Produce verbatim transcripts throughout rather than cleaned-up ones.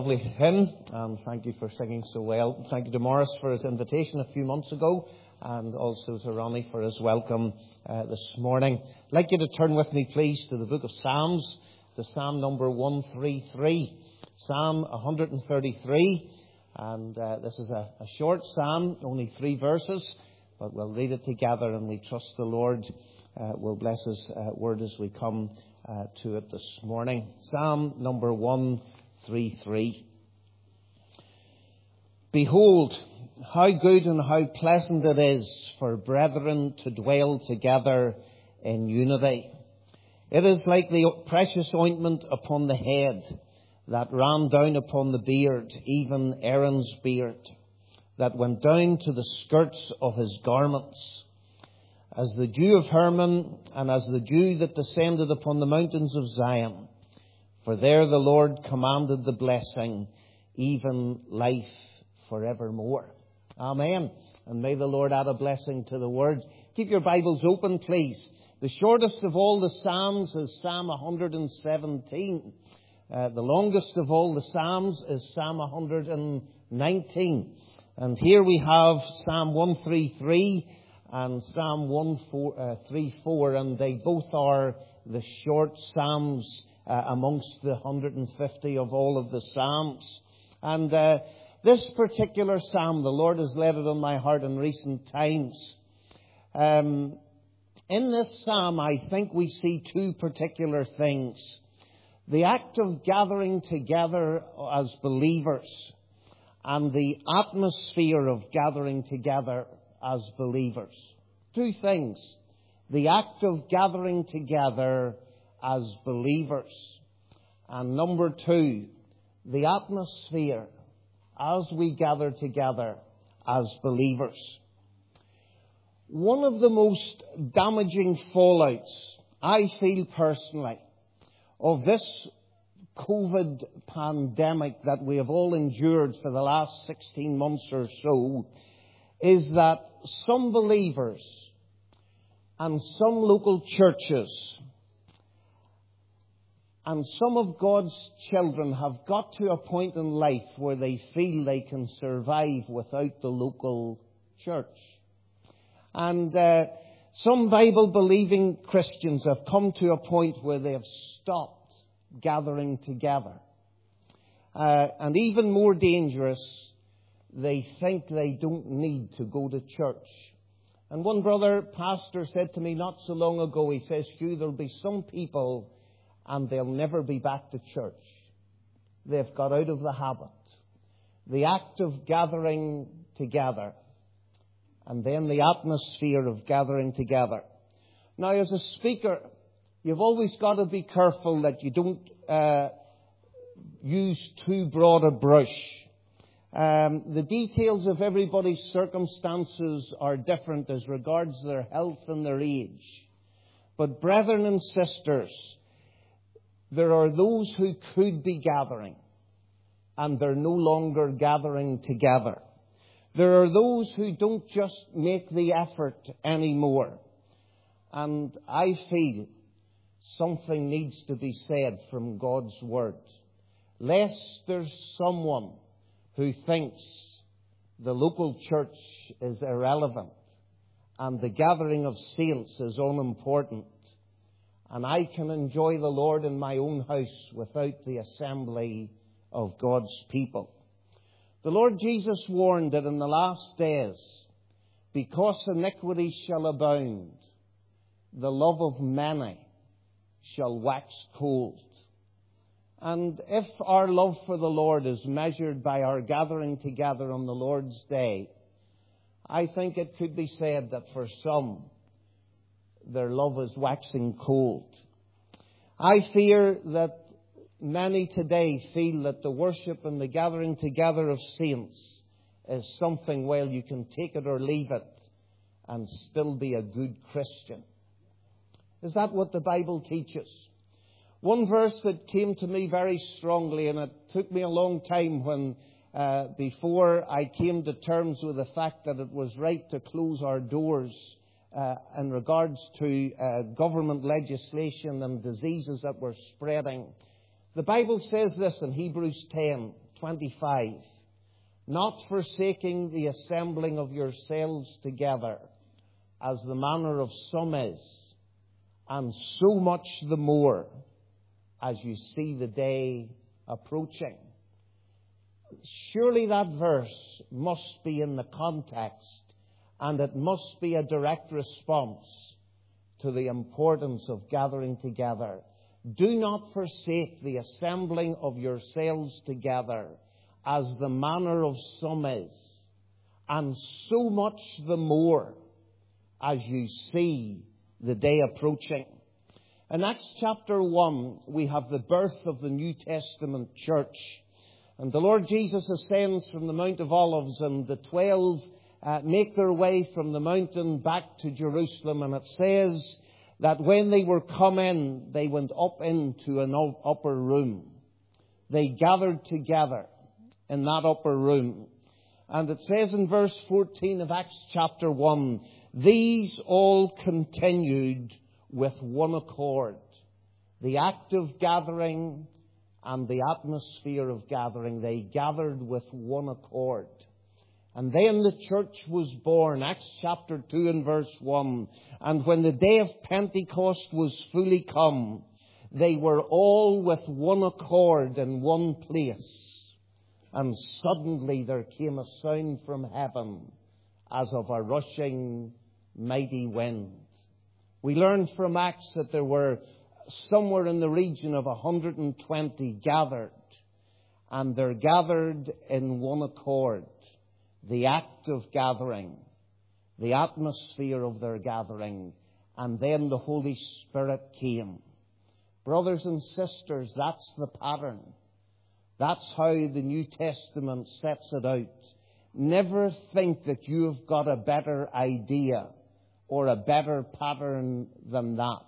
lovely hymn, and thank you for singing so well. Thank you to Morris for his invitation a few months ago, and also to Ronnie for his welcome uh, this morning. I'd like you to turn with me, please, to the book of Psalms, to Psalm number one thirty-three. Psalm one thirty-three, and uh, this is a, a short psalm, only three verses, but we'll read it together, and we trust the Lord uh, will bless His uh, word as we come uh, to it this morning. Psalm number one thirty-three. Behold, how good and how pleasant it is for brethren to dwell together in unity. It is like the precious ointment upon the head that ran down upon the beard, even Aaron's beard, that went down to the skirts of his garments, as the dew of Hermon, and as the dew that descended upon the mountains of Zion. For there the Lord commanded the blessing, even life forevermore. Amen. And may the Lord add a blessing to the word. Keep your Bibles open, please. The shortest of all the Psalms is Psalm one seventeen. Uh, the longest of all the Psalms is Psalm one nineteen. And here we have Psalm one thirty-three and Psalm one thirty-four, and they both are the short Psalms uh, amongst the one hundred fifty of all of the Psalms. And uh, this particular Psalm, the Lord has laid it on my heart in recent times. Um, in this Psalm, I think we see two particular things. The act of gathering together as believers, and the atmosphere of gathering together as believers. Two things. The act of gathering together as believers. And number two, the atmosphere as we gather together as believers. One of the most damaging fallouts, I feel personally, of this COVID pandemic that we have all endured for the last sixteen months or so, is that some believers and some local churches and some of God's children have got to a point in life where they feel they can survive without the local church. And uh, some Bible-believing Christians have come to a point where they have stopped gathering together. Uh, and even more dangerous, they think they don't need to go to church. And one brother pastor said to me not so long ago, he says, Hugh, there'll be some people and they'll never be back to church. They've got out of the habit. The act of gathering together, and then the atmosphere of gathering together. Now, as a speaker, you've always got to be careful that you don't uh, use too broad a brush. Um, the details of everybody's circumstances are different as regards their health and their age. But brethren and sisters, there are those who could be gathering, and they're no longer gathering together. There are those who don't just make the effort anymore. And I feel something needs to be said from God's Word. Lest there's someone who thinks the local church is irrelevant and the gathering of saints is unimportant, and I can enjoy the Lord in my own house without the assembly of God's people. The Lord Jesus warned that in the last days, because iniquity shall abound, the love of many shall wax cold. And if our love for the Lord is measured by our gathering together on the Lord's day, I think it could be said that for some, their love is waxing cold. I fear that many today feel that the worship and the gathering together of saints is something, well, you can take it or leave it and still be a good Christian. Is that what the Bible teaches? One verse that came to me very strongly, and it took me a long time when, uh, before I came to terms with the fact that it was right to close our doors uh, in regards to uh, government legislation and diseases that were spreading. The Bible says this in Hebrews ten twenty-five. Not forsaking the assembling of yourselves together, as the manner of some is, and so much the more as you see the day approaching. Surely that verse must be in the context, and it must be a direct response to the importance of gathering together. Do not forsake the assembling of yourselves together, as the manner of some is, and so much the more as you see the day approaching. In Acts chapter one, we have the birth of the New Testament church. And the Lord Jesus ascends from the Mount of Olives, and the twelve uh, make their way from the mountain back to Jerusalem. And it says that when they were come in, they went up into an upper room. They gathered together in that upper room. And it says in verse fourteen of Acts chapter one, these all continued with one accord. The act of gathering and the atmosphere of gathering, they gathered with one accord. And then the church was born, Acts chapter two and verse one. And when the day of Pentecost was fully come, they were all with one accord in one place. And suddenly there came a sound from heaven as of a rushing mighty wind. We learned from Acts that there were somewhere in the region of one hundred twenty gathered. And they're gathered in one accord. The act of gathering, the atmosphere of their gathering, and then the Holy Spirit came. Brothers and sisters, that's the pattern. That's how the New Testament sets it out. Never think that you have got a better idea or a better pattern than that.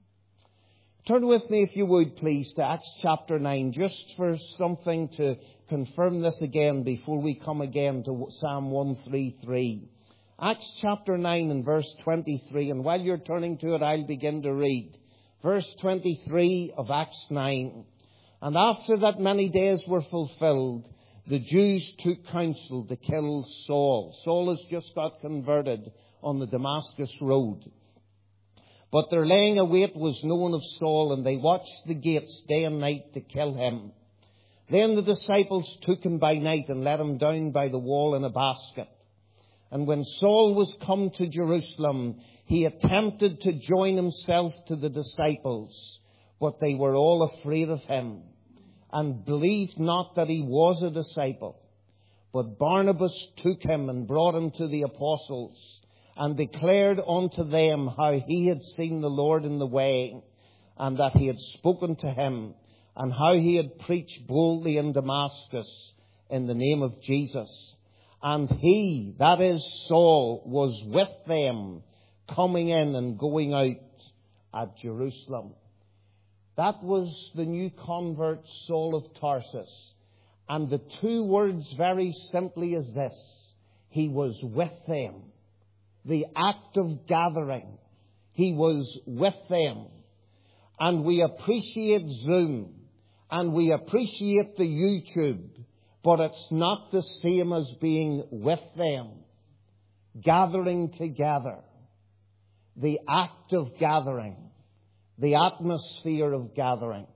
Turn with me, if you would, please, to Acts chapter nine, just for something to confirm this again before we come again to Psalm one thirty-three. Acts chapter nine and verse twenty-three, and while you're turning to it, I'll begin to read. Verse twenty-three of Acts nine. And after that many days were fulfilled, the Jews took counsel to kill Saul. Saul has just got converted on the Damascus road. But their laying await was known of Saul, and they watched the gates day and night to kill him. Then the disciples took him by night and let him down by the wall in a basket. And when Saul was come to Jerusalem, he attempted to join himself to the disciples, but they were all afraid of him, and believed not that he was a disciple. But Barnabas took him and brought him to the apostles, and declared unto them how he had seen the Lord in the way, and that he had spoken to him, and how he had preached boldly in Damascus in the name of Jesus. And he, that is Saul, was with them, coming in and going out at Jerusalem. That was the new convert, Saul of Tarsus. And the two words very simply is this: he was with them. The act of gathering, he was with them. And we appreciate Zoom, and we appreciate the YouTube, but it's not the same as being with them, gathering together. The act of gathering, the atmosphere of gathering.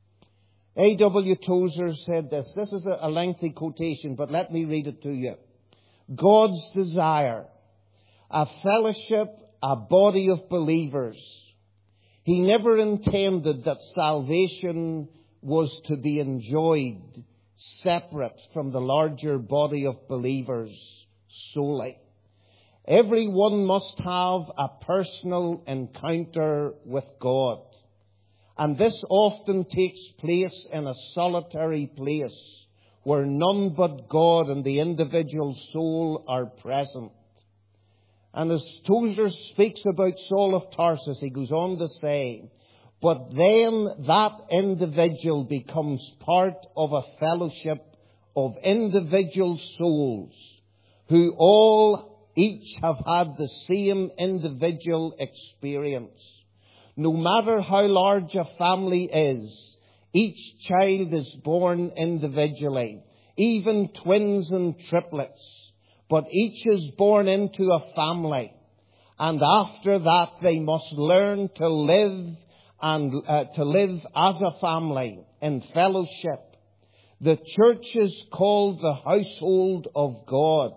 A W Tozer said this. This is a lengthy quotation, but let me read it to you. God's desire, a fellowship, a body of believers. He never intended that salvation was to be enjoyed separate from the larger body of believers solely. Everyone must have a personal encounter with God. And this often takes place in a solitary place where none but God and the individual soul are present. And as Tozer speaks about Saul of Tarsus, he goes on to say, but then that individual becomes part of a fellowship of individual souls who all each have had the same individual experience. No matter how large a family is, each child is born individually. even twins and triplets. But each is born into a family. And after that, they must learn to live and uh, to live as a family in fellowship. The church is called the household of God.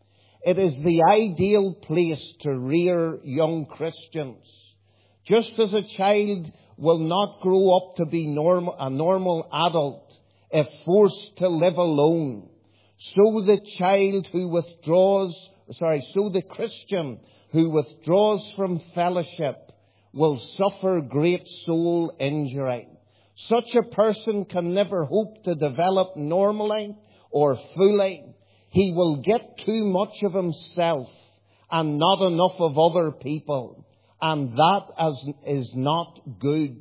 It is the ideal place to rear young Christians. Just as a child will not grow up to be normal, a normal adult if forced to live alone, so the child who withdraws, sorry, so the Christian who withdraws from fellowship will suffer great soul injury. Such a person can never hope to develop normally or fully. He will get too much of himself and not enough of other people. And that is not good.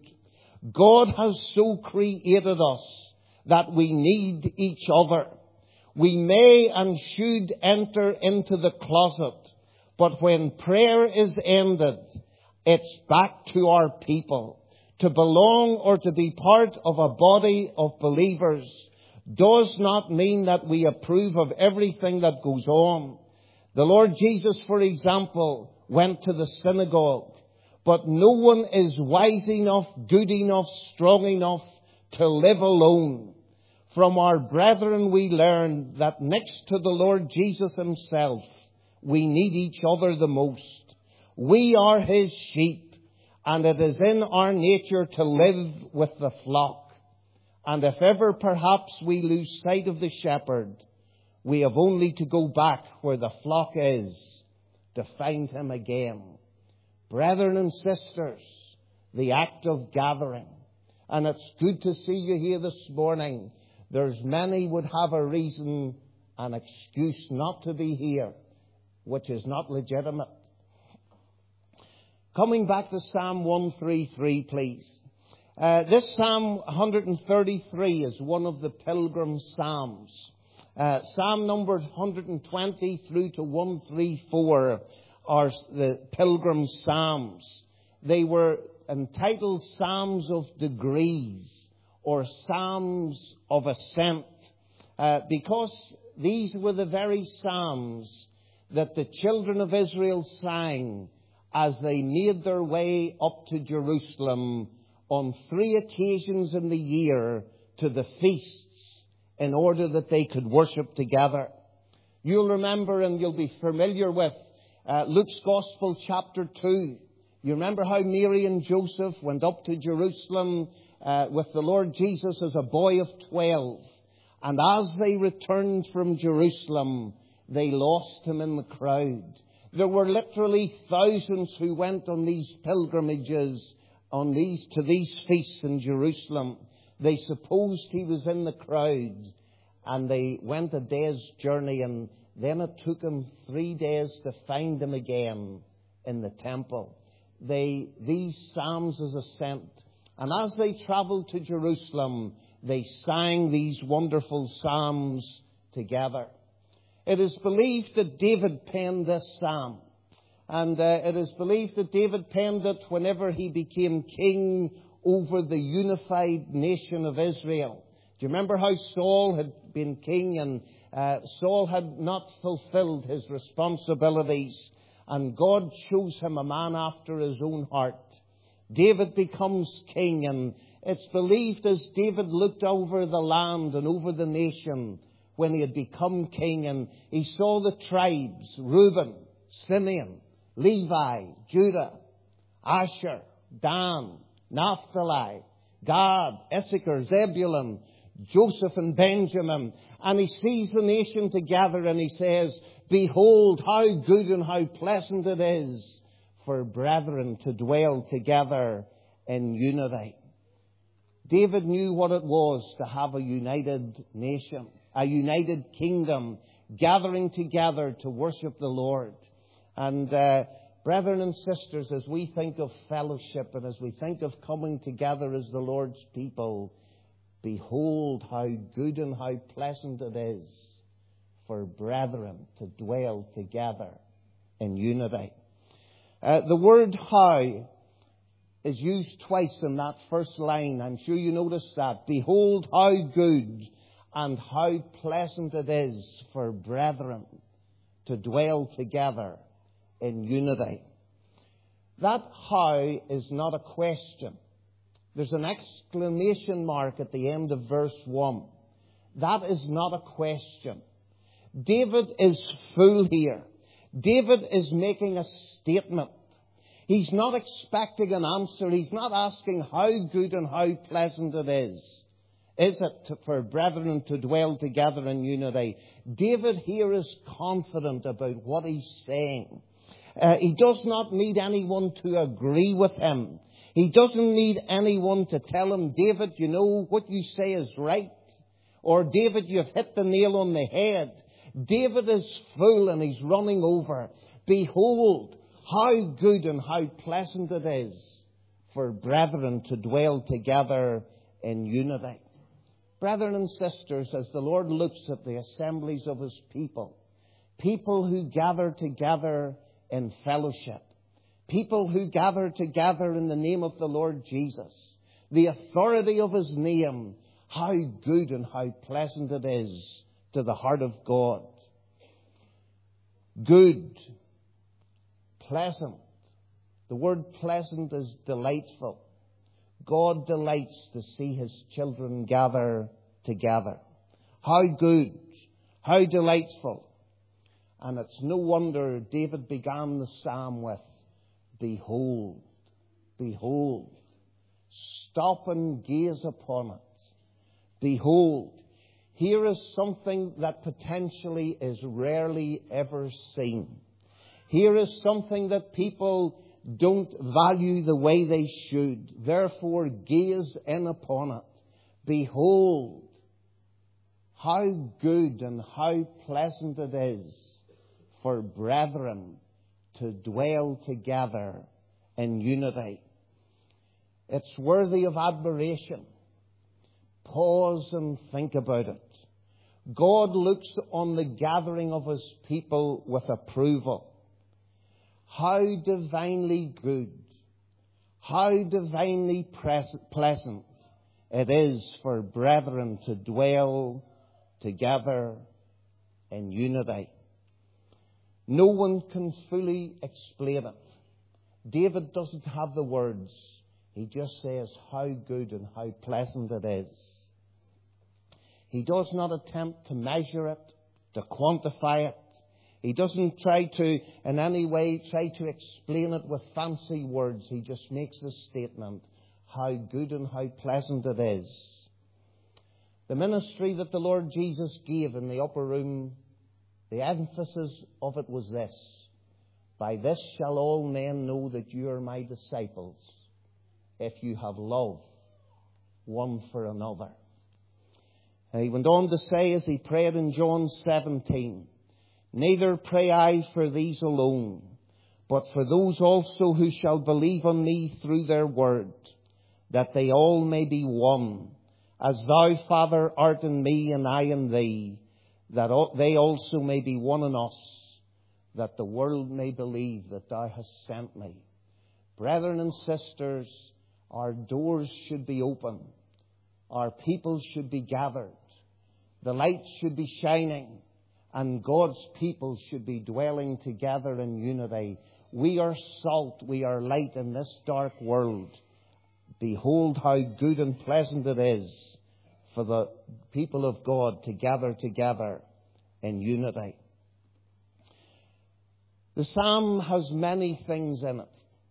God has so created us that we need each other. We may and should enter into the closet, but when prayer is ended, it's back to our people. To belong or to be part of a body of believers does not mean that we approve of everything that goes on. The Lord Jesus, for example, went to the synagogue, but no one is wise enough, good enough, strong enough to live alone. From our brethren we learn that next to the Lord Jesus himself, we need each other the most. We are his sheep, and it is in our nature to live with the flock. And if ever perhaps we lose sight of the shepherd, we have only to go back where the flock is to find him again. Brethren and sisters, the act of gathering. And it's good to see you here this morning. There's many would have a reason, an excuse not to be here, which is not legitimate. Coming back to Psalm one thirty-three, please. Uh, this Psalm one thirty-three is one of the pilgrim psalms. Uh, Psalm numbers one twenty through to one thirty-four are the pilgrim psalms. They were entitled Psalms of Degrees or Psalms of Ascent, uh, because these were the very psalms that the children of Israel sang as they made their way up to Jerusalem on three occasions in the year to the feasts in order that they could worship together. You'll remember and you'll be familiar with uh, Luke's Gospel chapter two. You remember how Mary and Joseph went up to Jerusalem uh, with the Lord Jesus as a boy of twelve. And as they returned from Jerusalem, they lost him in the crowd. There were literally thousands who went on these pilgrimages on these to these feasts in Jerusalem. They supposed he was in the crowd, and they went a day's journey, and then it took them three days to find him again in the temple. They these psalms as ascent, and as they travelled to Jerusalem, they sang these wonderful psalms together. It is believed that David penned this psalm. And uh, it is believed that David penned it whenever he became king over the unified nation of Israel. Do you remember how Saul had been king and uh, Saul had not fulfilled his responsibilities, and God chose him a man after his own heart? David becomes king, and it's believed as David looked over the land and over the nation when he had become king, and he saw the tribes, Reuben, Simeon, Levi, Judah, Asher, Dan, Naphtali, Gad, Issachar, Zebulun, Joseph and Benjamin. And he sees the nation together and he says, "Behold, how good and how pleasant it is for brethren to dwell together in unity." David knew what it was to have a united nation, a united kingdom, gathering together to worship the Lord. And uh, brethren and sisters, as we think of fellowship and as we think of coming together as the Lord's people, behold how good and how pleasant it is for brethren to dwell together in unity. Uh, the word how is used twice in that first line. I'm sure you noticed that. Behold how good and how pleasant it is for brethren to dwell together in unity. That how is not a question. There's an exclamation mark at the end of verse one. That is not a question. David is full here. David is making a statement. He's not expecting an answer. He's not asking how good and how pleasant it is. Is it for brethren to dwell together in unity? David here is confident about what he's saying. Uh, he does not need anyone to agree with him. He doesn't need anyone to tell him, David, you know, what you say is right. Or, David, you've hit the nail on the head. David is full and he's running over. Behold, how good and how pleasant it is for brethren to dwell together in unity. Brethren and sisters, as the Lord looks at the assemblies of His people, people who gather together in fellowship, people who gather together in the name of the Lord Jesus, the authority of His name, how good and how pleasant it is to the heart of God. Good, pleasant. The word pleasant is delightful. God delights to see His children gather together. How good, how delightful. And it's no wonder David began the psalm with, Behold, behold. Stop and gaze upon it. Behold. Here is something that potentially is rarely ever seen. Here is something that people don't value the way they should. Therefore, gaze in upon it. Behold, how good and how pleasant it is for brethren to dwell together in unity. It's worthy of admiration. Pause and think about it. God looks on the gathering of His people with approval. How divinely good, how divinely pleasant it is for brethren to dwell together in unity. No one can fully explain it. David doesn't have the words. He just says how good and how pleasant it is. He does not attempt to measure it, to quantify it. He doesn't try to, in any way, try to explain it with fancy words. He just makes a statement, how good and how pleasant it is. The ministry that the Lord Jesus gave in the upper room, the emphasis of it was this: By this shall all men know that you are my disciples, if you have love one for another. And he went on to say, as he prayed in John seventeen, Neither pray I for these alone, but for those also who shall believe on me through their word, that they all may be one, as thou, Father, art in me and I in thee, that they also may be one in us, that the world may believe that thou hast sent me. Brethren and sisters, our doors should be open. Our people should be gathered. The light should be shining. And God's people should be dwelling together in unity. We are salt, we are light in this dark world. Behold how good and pleasant it is for the people of God to gather together in unity. The psalm has many things in it.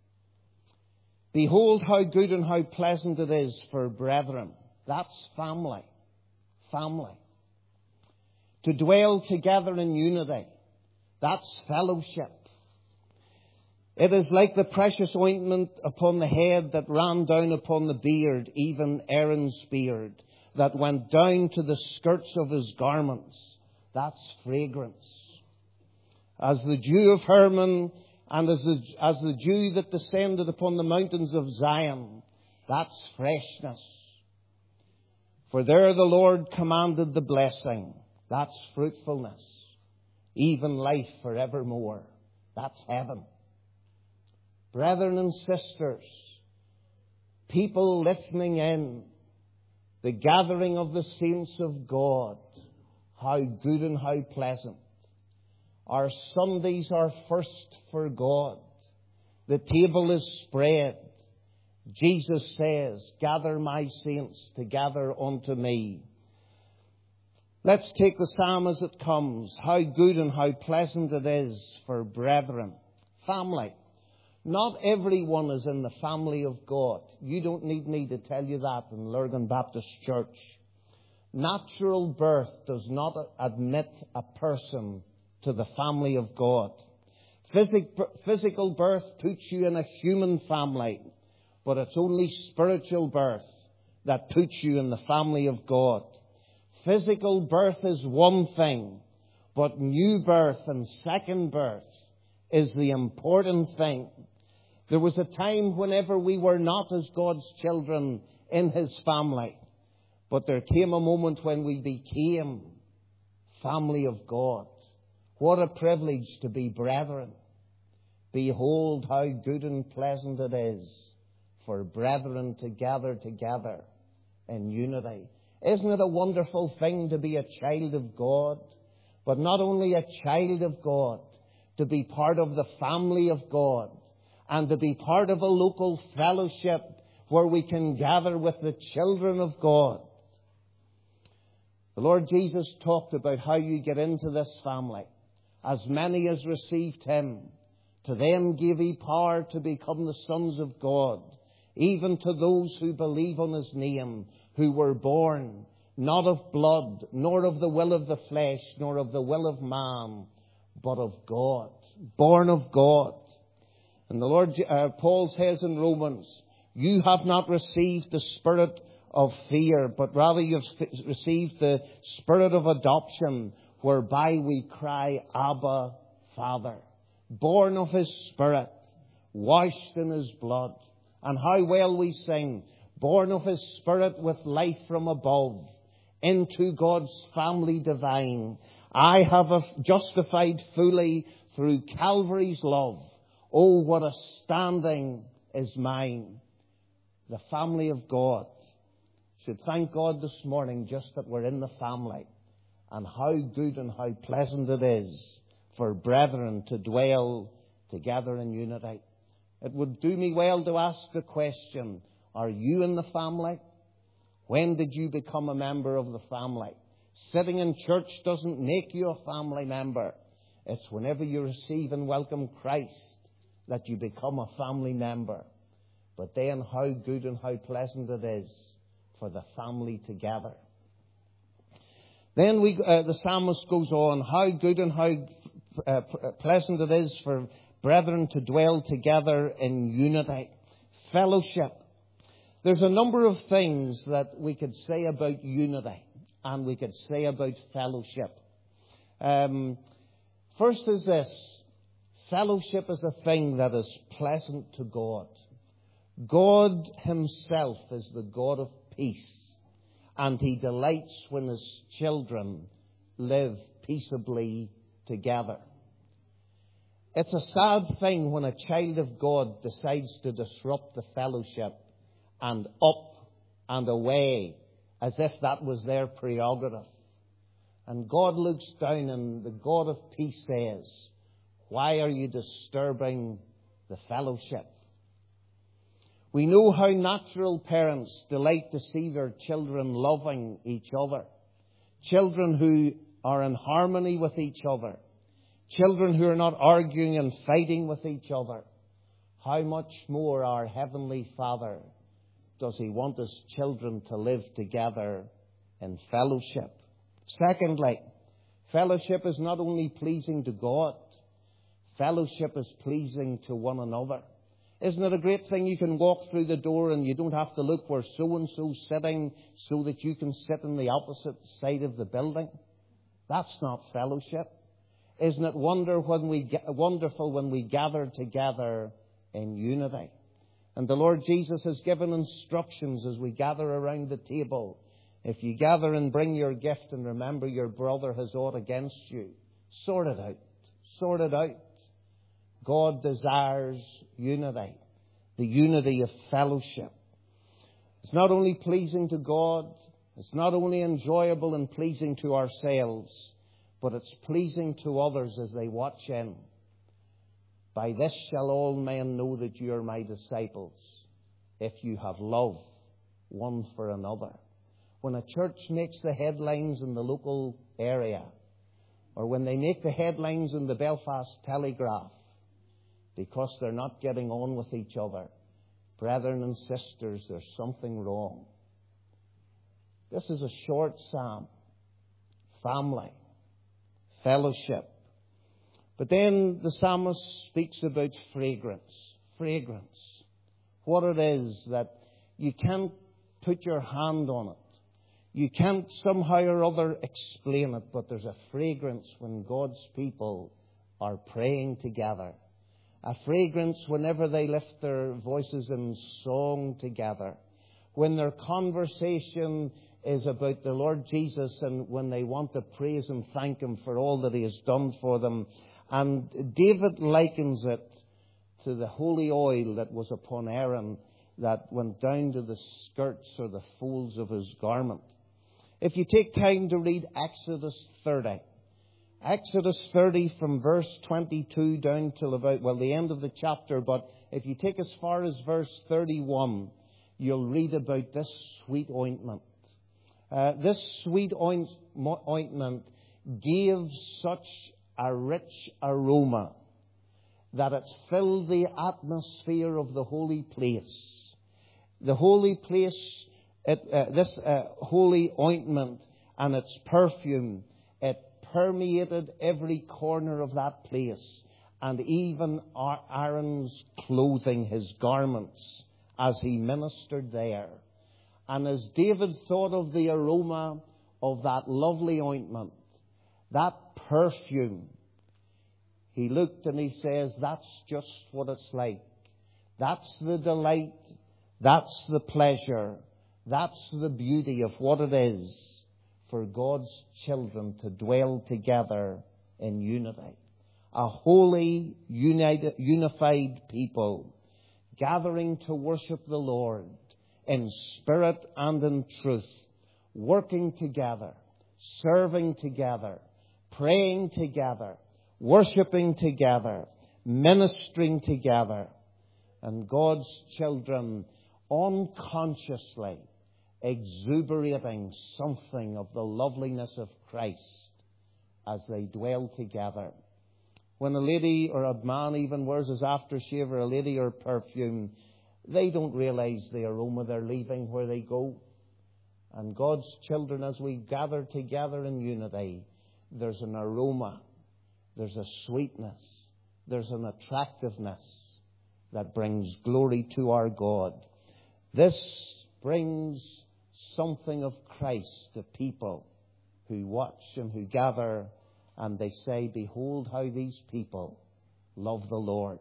Behold how good and how pleasant it is for brethren. That's family. Family. To dwell together in unity. That's fellowship. It is like the precious ointment upon the head that ran down upon the beard, even Aaron's beard, that went down to the skirts of his garments. That's fragrance. As the dew of Hermon and as the, as the dew that descended upon the mountains of Zion, that's freshness. For there the Lord commanded the blessing. That's fruitfulness. Even life forevermore. That's heaven. Brethren and sisters, people listening in, The gathering of the saints of God. How good and how pleasant. Our Sundays are first for God. The table is spread. Jesus says, gather my saints together unto me. Let's take the psalm as it comes. How good and how pleasant it is for brethren. Family. Not everyone is in the family of God. You don't need me to tell you that in Lurgan Baptist Church. Natural birth does not admit a person to the family of God. Physic, physical birth puts you in a human family, but it's only spiritual birth that puts you in the family of God. Physical birth is one thing, but new birth and second birth is the important thing. There was a time whenever we were not as God's children in His family, but there came a moment when we became family of God. What a privilege to be brethren. Behold how good and pleasant it is for brethren to gather together in unity. Isn't it a wonderful thing to be a child of God? But not only a child of God, to be part of the family of God and to be part of a local fellowship where we can gather with the children of God. The Lord Jesus talked about how you get into this family. As many as received Him, to them gave He power to become the sons of God, even to those who believe on His name, who were born not of blood, nor of the will of the flesh, nor of the will of man, but of God. Born of God. And the Lord, uh, Paul says in Romans, you have not received the spirit of fear, but rather you have received the spirit of adoption, whereby we cry, Abba, Father. Born of His Spirit, washed in His blood. And how well we sing, born of His Spirit with life from above, into God's family divine. I have justified fully through Calvary's love. Oh, what a standing is mine. The family of God. Should thank God this morning just that we're in the family. And how good and how pleasant it is for brethren to dwell together in unity. It would do me well to ask the question, are you in the family? When did you become a member of the family? Sitting in church doesn't make you a family member. It's whenever you receive and welcome Christ that you become a family member. But then how good and how pleasant it is for the family together. Then we, uh, the psalmist goes on, how good and how uh, pleasant it is for brethren to dwell together in unity. Fellowship. There's a number of things that we could say about unity and we could say about fellowship. Um, first is this. Fellowship is a thing that is pleasant to God. God Himself is the God of peace. And He delights when His children live peaceably together. It's a sad thing when a child of God decides to disrupt the fellowship and up and away as if that was their prerogative. And God looks down and the God of peace says, why are you disturbing the fellowship? We know how natural parents delight to see their children loving each other. Children who are in harmony with each other. Children who are not arguing and fighting with each other. How much more our Heavenly Father does He want His children to live together in fellowship. Secondly, fellowship is not only pleasing to God, fellowship is pleasing to one another. Isn't it a great thing you can walk through the door and you don't have to look where so-and-so's sitting so that you can sit on the opposite side of the building? That's not fellowship. Isn't it wonder when we, wonderful when we gather together in unity? And the Lord Jesus has given instructions as we gather around the table. If you gather and bring your gift and remember your brother has aught against you, sort it out. Sort it out. God desires unity, the unity of fellowship. It's not only pleasing to God, It's not only enjoyable and pleasing to ourselves, but it's pleasing to others as they watch in. By this shall all men know that you are my disciples, if you have love one for another. When a church makes the headlines in the local area, or when they make the headlines in the Belfast Telegraph, because they're not getting on with each other, brethren and sisters, there's something wrong. This is a short psalm. Family, fellowship. But then the psalmist speaks about fragrance. Fragrance. What it is that you can't put your hand on it. You can't somehow or other explain it, but there's a fragrance when God's people are praying together. A fragrance whenever they lift their voices in song together. When their conversation is about the Lord Jesus and when they want to praise and thank Him for all that He has done for them. And David likens it to the holy oil that was upon Aaron that went down to the skirts or the folds of his garment. If you take time to read Exodus thirty, Exodus thirty from verse twenty-two down till about, well, the end of the chapter, but if you take as far as verse thirty-one, you'll read about this sweet ointment. Uh, this sweet ointment gave such a rich aroma that it filled the atmosphere of the holy place. The holy place, it, uh, this uh, holy ointment and its perfume, it permeated every corner of that place, and even Aaron's clothing, his garments, as he ministered there. And as David thought of the aroma of that lovely ointment, that perfume, he looked and he says, that's just what it's like. That's the delight. That's the pleasure. That's the beauty of what it is for God's children to dwell together in unity. A holy, united, unified people gathering to worship the Lord in spirit and in truth, working together, serving together, praying together, worshipping together, ministering together, and God's children unconsciously exuberating something of the loveliness of Christ as they dwell together. When a lady or a man even wears his aftershave, or a lady or perfume, they don't realize the aroma they're leaving where they go. And God's children, as we gather together in unity, there's an aroma, there's a sweetness, there's an attractiveness that brings glory to our God. This brings something of Christ to people who watch and who gather, and they say, behold how these people love the Lord.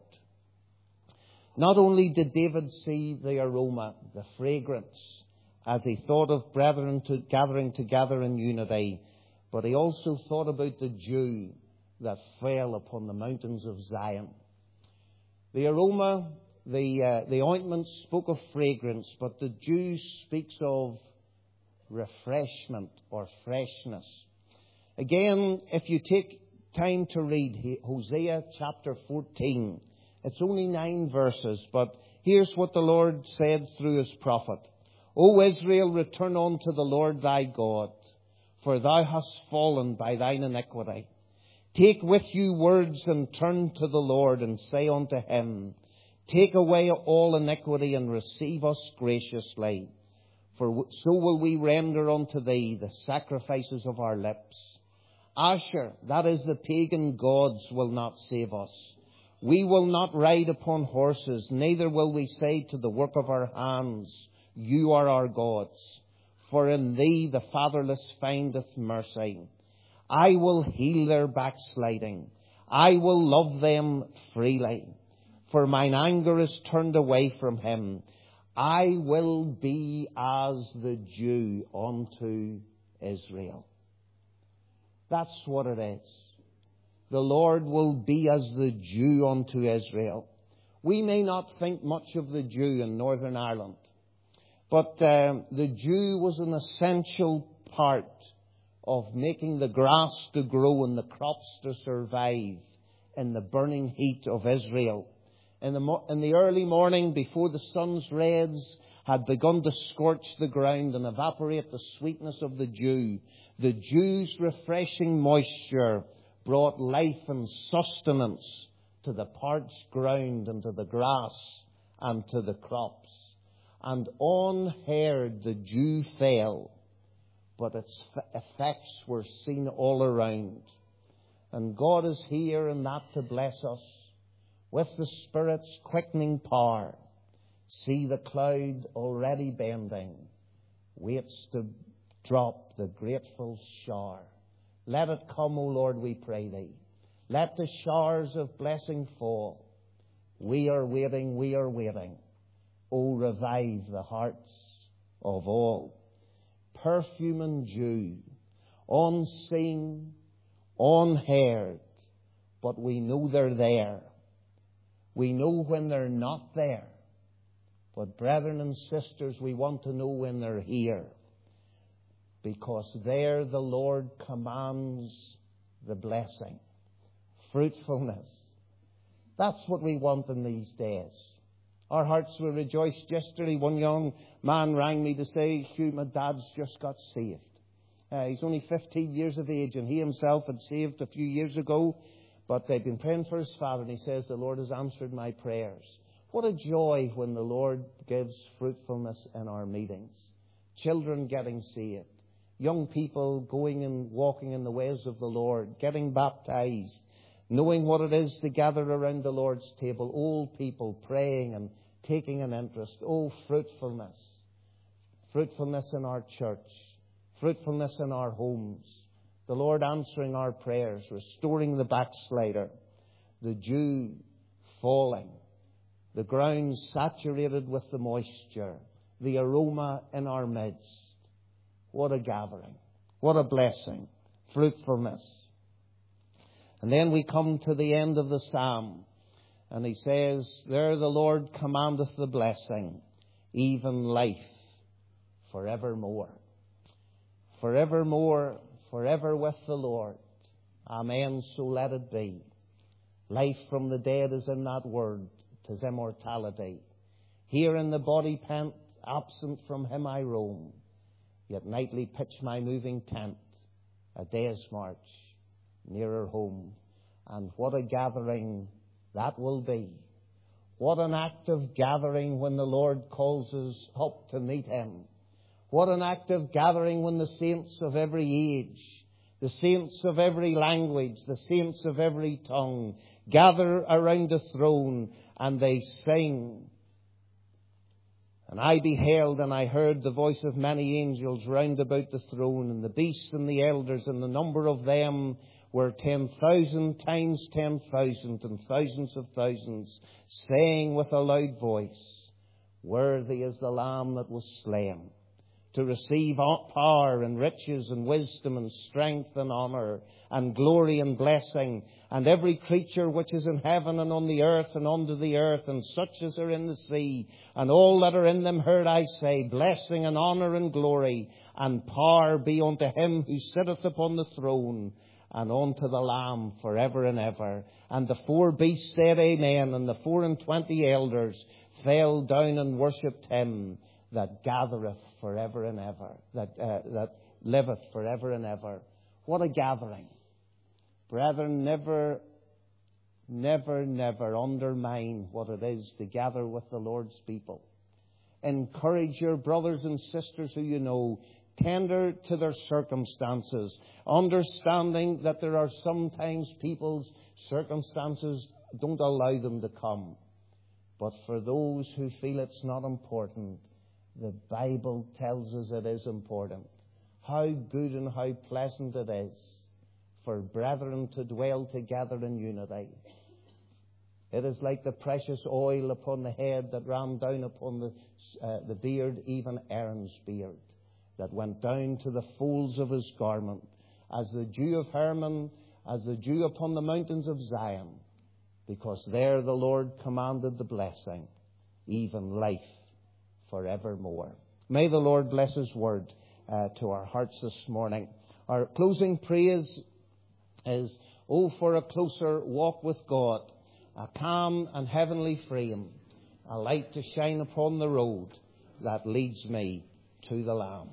Not only did David see the aroma, the fragrance, as he thought of brethren to gathering together in unity, but he also thought about the dew that fell upon the mountains of Zion. The aroma, the uh, the ointment spoke of fragrance, but the dew speaks of refreshment or freshness. Again, if you take time to read Hosea chapter fourteen, it's only nine verses, but here's what the Lord said through His prophet. O Israel, return unto the Lord thy God, for thou hast fallen by thine iniquity. Take with you words and turn to the Lord and say unto Him, take away all iniquity and receive us graciously. For so will we render unto thee the sacrifices of our lips. Asher, that is the pagan gods, will not save us. We will not ride upon horses, neither will we say to the work of our hands, you are our gods. For in thee the fatherless findeth mercy. I will heal their backsliding. I will love them freely. For mine anger is turned away from him. I will be as the dew unto Israel. That's what it is. The Lord will be as the dew unto Israel. We may not think much of the dew in Northern Ireland, But um, the dew was an essential part of making the grass to grow and the crops to survive in the burning heat of Israel. In the, mo- in the early morning, before the sun's rays had begun to scorch the ground and evaporate the sweetness of the dew, the dew's refreshing moisture brought life and sustenance to the parched ground and to the grass and to the crops. And unheard the dew fell, but its effects were seen all around. And God is here in that to bless us with the Spirit's quickening power. See the cloud already bending, waits to drop the grateful shower. Let it come, O Lord, we pray Thee. Let the showers of blessing fall. We are waiting, we are waiting. O revive the hearts of all. Perfume and dew, unseen, unheard, but we know they're there. We know when they're not there. But brethren and sisters, we want to know when they're here. Because there the Lord commands the blessing. Fruitfulness. That's what we want in these days. Our hearts were rejoiced yesterday. One young man rang me to say, Hugh, my dad's just got saved. Uh, he's only fifteen years of age, and he himself had saved a few years ago. But they've been praying for his father, and he says, the Lord has answered my prayers. What a joy when the Lord gives fruitfulness in our meetings. Children getting saved. Young people going and walking in the ways of the Lord, getting baptized, knowing what it is to gather around the Lord's table. Old people praying and taking an interest. Oh, fruitfulness. Fruitfulness in our church. Fruitfulness in our homes. The Lord answering our prayers, restoring the backslider. The dew falling. The ground saturated with the moisture. The aroma in our midst. What a gathering. What a blessing. Fruitfulness. And then we come to the end of the psalm. And he says, there the Lord commandeth the blessing, even life forevermore. Forevermore, forever with the Lord. Amen, so let it be. Life from the dead is in that word. 'Tis immortality. Here in the body pent, absent from him I roam. Yet nightly pitch my moving tent, a day's march nearer home. And what a gathering that will be. What an act of gathering when the Lord calls us up to meet him. What an act of gathering when the saints of every age, the saints of every language, the saints of every tongue gather around the throne and they sing. And I beheld and I heard the voice of many angels round about the throne, and the beasts and the elders, and the number of them were ten thousand times ten thousand and thousands of thousands, saying with a loud voice, worthy is the Lamb that was slain, to receive power and riches and wisdom and strength and honour and glory and blessing. And every creature which is in heaven and on the earth and under the earth, and such as are in the sea, and all that are in them, heard I say, blessing and honour and glory and power be unto him who sitteth upon the throne, and unto the Lamb for ever and ever. And the four beasts said, Amen. And the four and twenty elders fell down and worshipped him that gathereth for ever and ever, that uh, that liveth for ever and ever. What a gathering. Brethren, never, never, never undermine what it is to gather with the Lord's people. Encourage your brothers and sisters who you know, tender to their circumstances, understanding that there are sometimes people's circumstances don't allow them to come. But for those who feel it's not important, the Bible tells us it is important. How good and how pleasant it is for brethren to dwell together in unity. It is like the precious oil upon the head that ran down upon the, uh, the beard, even Aaron's beard, that went down to the folds of his garment, as the dew of Hermon, as the dew upon the mountains of Zion, because there the Lord commanded the blessing, even life forevermore. May the Lord bless His word uh, to our hearts this morning. Our closing praise is, oh, for a closer walk with God, a calm and heavenly frame, a light to shine upon the road that leads me to the Lamb.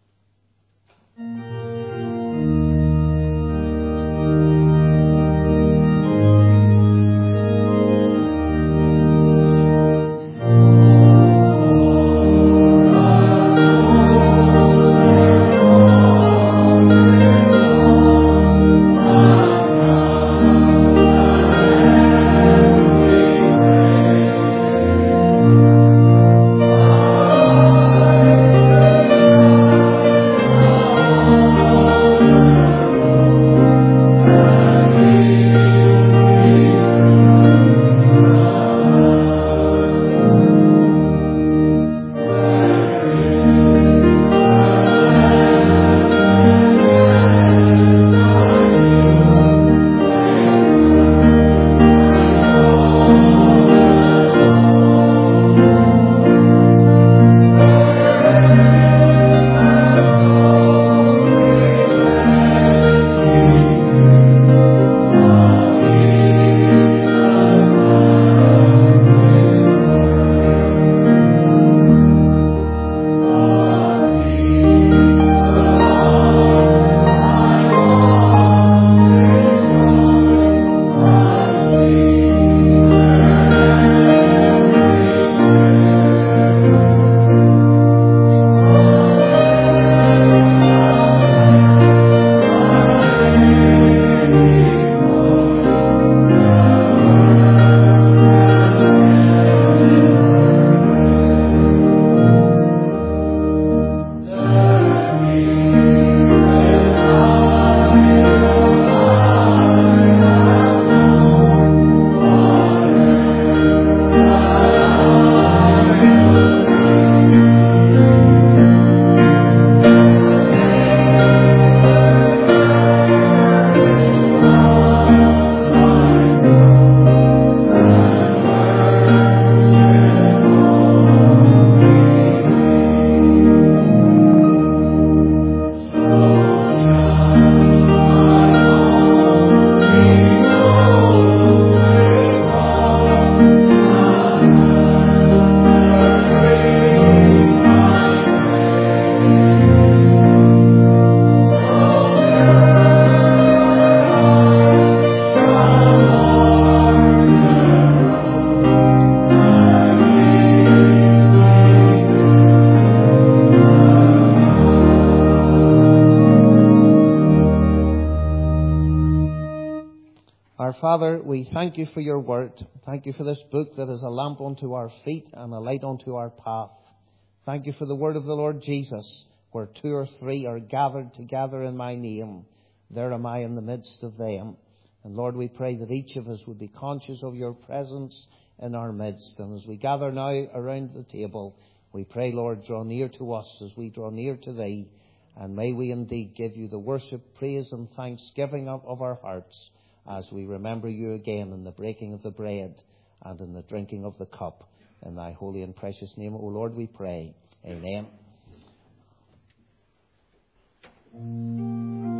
Father, we thank you for your word. Thank you for this book that is a lamp unto our feet and a light unto our path. Thank you for the word of the Lord Jesus, where two or three are gathered together in my name. There am I in the midst of them. And Lord, we pray that each of us would be conscious of your presence in our midst. And as we gather now around the table, we pray, Lord, draw near to us as we draw near to thee. And may we indeed give you the worship, praise and thanksgiving of, of our hearts, as we remember you again in the breaking of the bread and in the drinking of the cup. In thy holy and precious name, O Lord, we pray. Amen.